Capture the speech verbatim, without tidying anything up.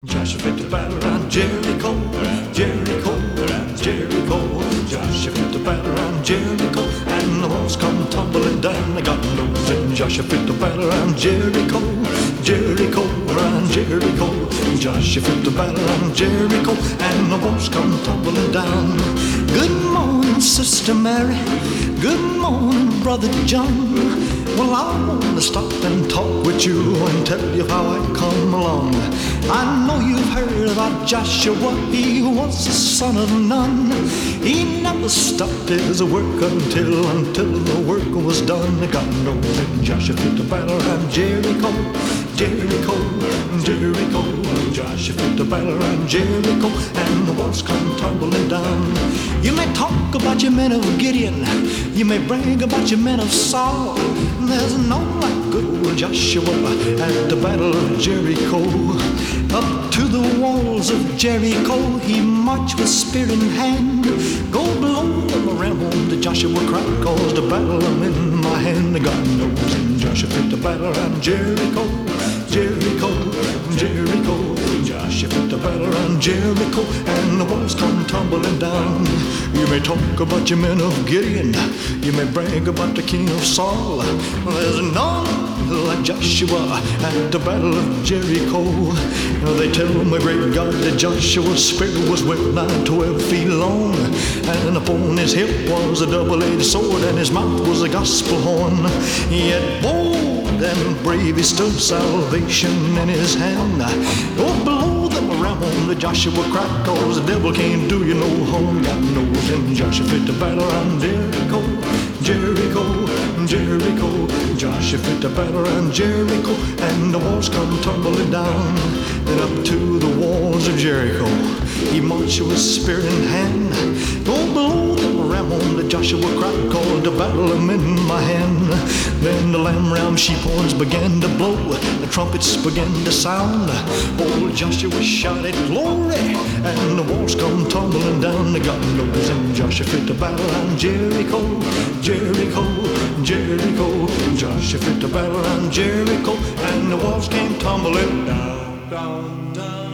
Joshua fit the battle around Jericho, Jericho, Jericho. Joshua fit the battle around Jericho, and the walls come tumbling down. I got knows it. Joshua fit the battle around Jericho, Jericho, around Jericho. Joshua fit the battle around Jericho, and the walls come tumbling down. Good morning, Sister Mary. Good morning, Brother John. Well, I want to stop and talk with you and tell you how I come along. I know you've heard about Joshua. He was the son of Nun. He never stopped his work until, until the work was done. God knows that Joshua fit the battle around Jericho, Jericho, Jericho. Joshua fit the battle around Jericho, and the walls come tumbling down. You may talk about your men of Gideon, you may brag about your men of Saul. There's no like good old Joshua at the battle of Jericho. Up to the walls of Jericho he marched with spear in hand. Go below the ramble to Joshua cried, cause the battle I'm in my hand. God knows, and Joshua fit the battle around Jericho, Jericho, Jericho. Joshua fit the battle around Jericho, and the walls come tumbling down. You may talk about your men of Gideon, you may brag about the king of Saul. There's none like Joshua at the battle of Jericho. They tell my great God that Joshua's spear was well nigh twelve feet long, and upon his hip was a double-edged sword, and his mouth was a gospel horn. Yet bold and brave he stood, salvation in his hand. Go below them around the Joshua cried, cause the devil can't do you no harm. God knows, and Joshua fit the battle around Jericho, Jericho, Jericho. Joshua fit the battle around Jericho, and the walls come tumbling down. Then up to the walls of Jericho he marched with spear in hand. Go below them around the Joshua cried, called the battle I'm in my hand. Then the lamb ram sheep horns began to blow, the trumpets began to sound. Old Joshua shouted glory, and the walls come tumbling down. God knows, and Joshua fit the battle around Jericho, Jericho, Jericho. Joshua fit the battle around Jericho, and the walls came tumbling down, down, down.